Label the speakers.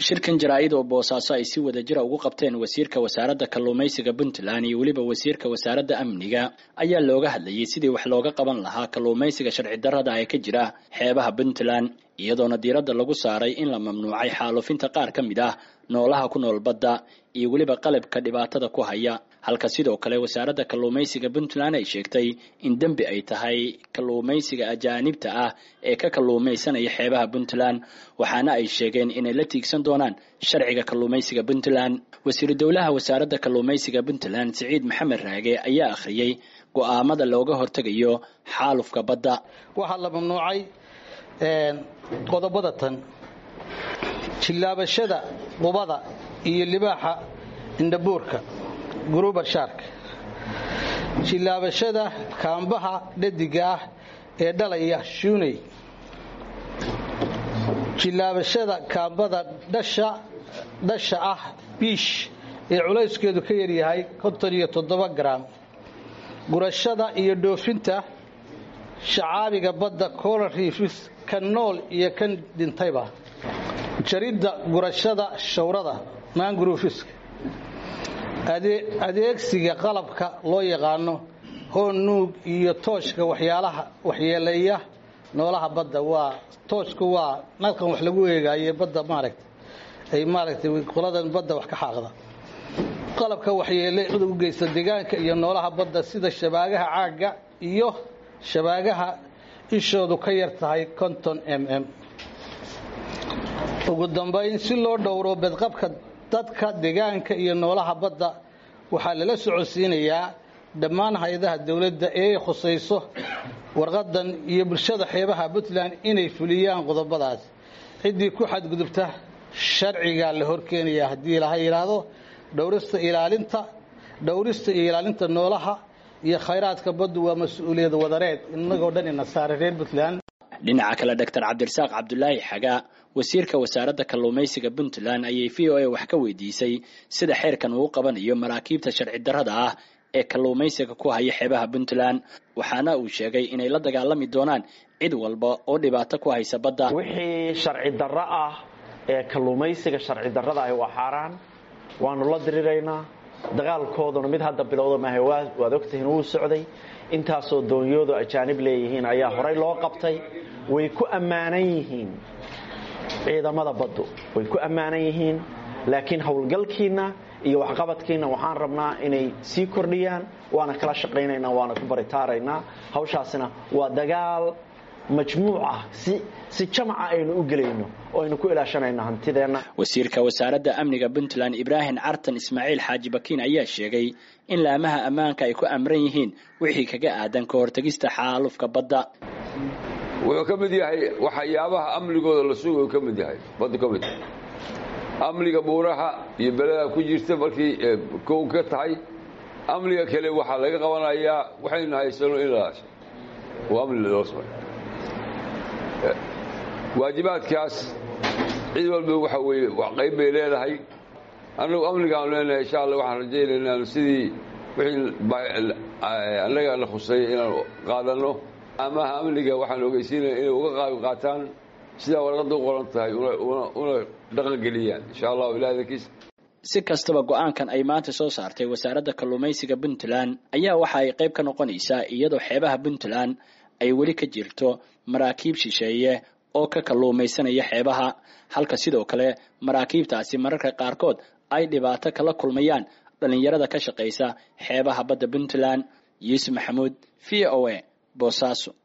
Speaker 1: shirkan jaraa'id oo Boosaaso ay si wada jir ugu qabteen wasiirka wasaaradda kalluumaysiga Puntland iyo waliba wasiirka wasaaradda amniga ayaa looga hadlayay sidii wax looga qaban lahaa kalluumaysiga sharci darrada ay ka jira xeebaha Puntland iyadoona diiradda lagu saaray in la mamnuucay xaalufinta qaar ka mid ah noolaha ku nool badda iyo waliba qalabka dhibaatada ku haya halka sidoo kale wasaaradda kalluumaysiga Puntland ay sheegtay in dambi ay tahay kalluumaysiga ajaanibta ah ee ka kalluumaysanaya xeebaha Puntland waxaana ay sheegeen inay la tiigsan doonaan sharciga kalluumaysiga Puntland wasiir dawlaha wasaaradda kalluumaysiga Puntland Saciid Maxamed Raage ayaa akhriyay go'aamada looga hortagayo xaalufka badda
Speaker 2: waxa la mamnuucay qodobada tan jilaabashada qubada iyo libaaxa indhabuurka guruba shark jilaabashada kaambaha dhadiga ah ee dhalaya shuunay jilaabashada kaambada dhasha ah biish ee culayskeedu ka yar yahay 57 gram gurashada iyo dhoofinta shacaabiga badda coral reefs kan nool iyo kan dhintayba jaridda gurashada shawrada mangroves adeegsiga qalabka loo yaqaano hoonnuug iyo tooshka waxyeeleeya noolaha badda waa tooshku waa nalkan wax lagu eegayo badda maaragtay qoladan badda wax ka xaaqda qalabka waxyeeleeya u geysta deegaanka iyo noolaha badda sida shabaagaha caaga iyo shabaagaha ishoodu ka yar tahay 50 mm ugu dambeyn si loo dhowro badqabka dadka deegaanka iyo noolaha badda waxa la socodsiinayaa dhammaan hay'adaha dawladda ee khusayso warqadan iyo bulshada xeebaha Puntland inay fuliyaan qodobadaas cidii ku xadgudubta sharciga la horkeenaya hadii la yiraahdo dhowrista ilaalinta noolaha iyo khayraadka baddu waa mas'uuliyad wadareed inagoo dhan ina saareeyeen Puntland
Speaker 1: dhinaca kale Dr. Cabdirasaaq Cabdullaahi Xaga wasiirka wasaaradda kalluumaysiga Puntland ayay VOA wax ka weydiisay sida xeerkan uu qabanayo maraakiibta sharci darrada ah ee kalluumaysiga ku haya xeebaha Puntland waxaana uu sheegay inay la dagaalami doonaan cid walba oo dhibaato ku haysa badda
Speaker 3: wixii sharci darro ah ee kalluumaysiga sharci darrada ah waa xaraan waanu la diriireynaa dagaalkooduna mid hadda bilowda maahay waad ogtahay inuu socday intaasoo doonyoodu ajaanib leeyihiin ayaa horay loo qabtay way ku ammaanan yihiin ciidamada baddu way ku ammaanan yihiin laakiin hawlgalkiina iyo waxqabadkiina waxaan rabnaa inay sii kordhiyaan waana kala shaqaynaynaa waana ku baritaaraynaa hawshaasina waa dagaal majmuuc ah si jamaca aynu u gelayno oo aynu ku ilaashanayno hantideena
Speaker 1: wasiirka wasaaradda amniga Puntland Ibrahim Cartan Ismaaciil Xaaji Bakiin ayaa sheegay in laamaha ammaanka ay ku amran yihiin wixii kaga aadan ka hortagista xaalufka badda
Speaker 4: wuxuu ka mid yahay waxyaabaha amnigooda la sugo ka mid yahay badda ka mid amniga buuraha iyo balada ku jirta markii koow ka tahay amniga kale waxa laga qabanayaa waxaynu haysano ilaas waa amni loo soo waajibaadkaas cid walba waxa weeye wax qayb bay leedahay anagu amnigaan leenahay insha Allah waxaan rajaynaynaa sidii wixii anaga la khusay inaan qaadano ama amniga waxaan ogeysiinaa inay uga qayb qaataan sida warqadu qoran tahay una dhaqan geliyaan insha Allah ilaahay
Speaker 1: si kastaba go'aankan ay maanta soo saartay wasaaradda kalluumaysiga Puntland ayaa waxa ay qayb ka noqonaysaa iyadoo xeebaha Puntland ay wali ka jirto maraakiib shisheeye oo ka kalluumaysanaya xeebaha halka sidoo kale maraakiibtaasi mararka qaarkood ay dhibaato kala kulmayaan dhalinyarada ka shaqeysa xeebaha badda Puntland Yusuf Maxamuud VOA Boosaaso